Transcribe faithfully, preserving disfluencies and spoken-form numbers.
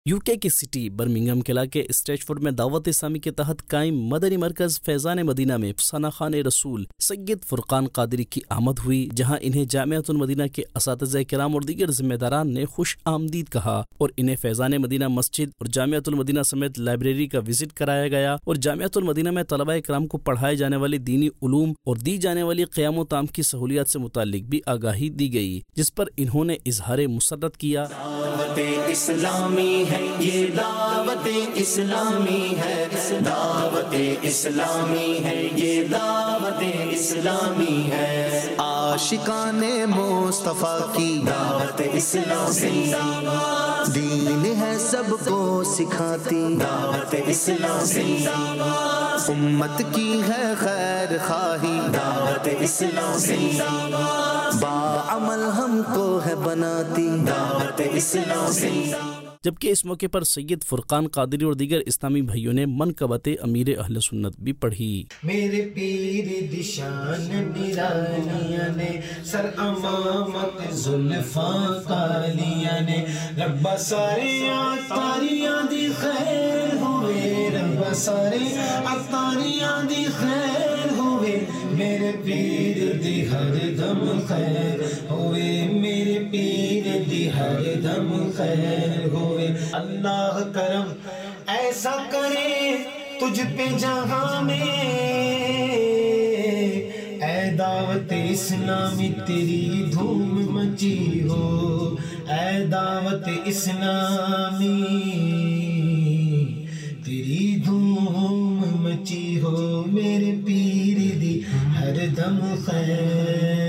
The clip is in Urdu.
یو کے کی سٹی برمنگھم کے علاقے اسٹریچ فورڈ میں دعوت اسلامی کے تحت قائم مدنی مرکز فیضان مدینہ میں افسانہ خان رسول سید فرقان قادری کی آمد ہوئی، جہاں انہیں جامعۃ المدینہ کے اساتذہ کرام اور دیگر ذمہ داران نے خوش آمدید کہا اور انہیں فیضان مدینہ مسجد اور جامعۃ المدینہ سمیت لائبریری کا وزٹ کرایا گیا اور جامعۃ المدینہ میں طلباء کرام کو پڑھائے جانے والی دینی علوم اور دی جانے والی قیام و طعام کی سہولیات سے متعلق بھی آگاہی دی گئی، جس پر انہوں نے اظہار مسرت کیا۔ دعوت اسلامی ہے یہ، دعوت اسلامی ہے، دعوت اسلامی ہے یہ، دعوت اسلامی ہے، عاشقان مصطفیٰ کی دعوت اسلامی، دین ہے سب کو سکھاتی، دعوت اسلامی، امت کی ہے خیر خواہی، دعوت اسلامی، باعمل ہم کو ہے بناتی، دعوت اسلامی۔ جبکہ اس موقع پر سید فرقان قادری اور دیگر اسلامی بھائیوں نے منقبت امیر اہل سنت بھی پڑھی۔ میرے پیر دشان نرانیاں نے سر امامت زلفاں کالیاں نے، ربا سارے عطاریاں دی خیر ہوئے، ربا سارے عطاریاں دی خیر ہوئے، میرے پیر دی ہر دم خیر ہوئے، میرے پیر دی ہر دم خیر ہوئے، اللہ کرم ایسا کرے تجھ پہ جہاں میں، اے دعوت اسلامی تیری دھوم مچی ہو، اے دعوت اسلامی تیری دھوم مچی ہو، میرے پیر دی ہر دم خیر